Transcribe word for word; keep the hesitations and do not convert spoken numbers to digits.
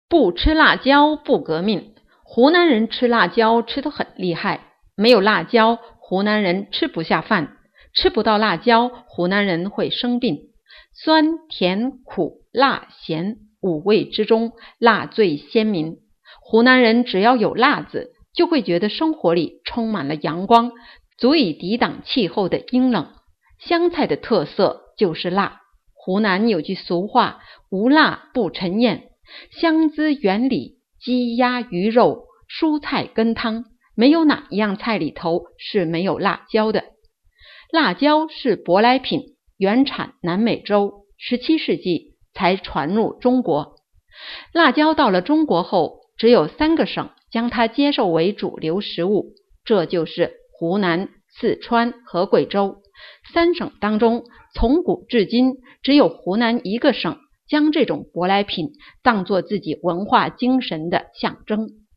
不吃辣椒不革命。湖南人吃辣椒吃得很厉害，没有辣椒，湖南人吃不下饭，吃不到辣椒，湖南人会生病。酸甜苦辣咸五味之中，辣最鲜明。湖南人只要有辣字，就会觉得生活里充满了阳光，足以抵挡气候的阴冷。湘菜的特色就是辣。湖南有句俗话，无辣不成宴。湘资原里，鸡鸭鱼肉蔬菜羹汤，没有哪一样菜里头是没有辣椒的。辣椒是舶来品，原产南美洲，十七世纪才传入中国。辣椒到了中国后，只有三个省将它接受为主流食物，这就是湖南、四川和贵州。三省当中，从古至今只有湖南一个省将这种舶来品当作自己文化精神的象征。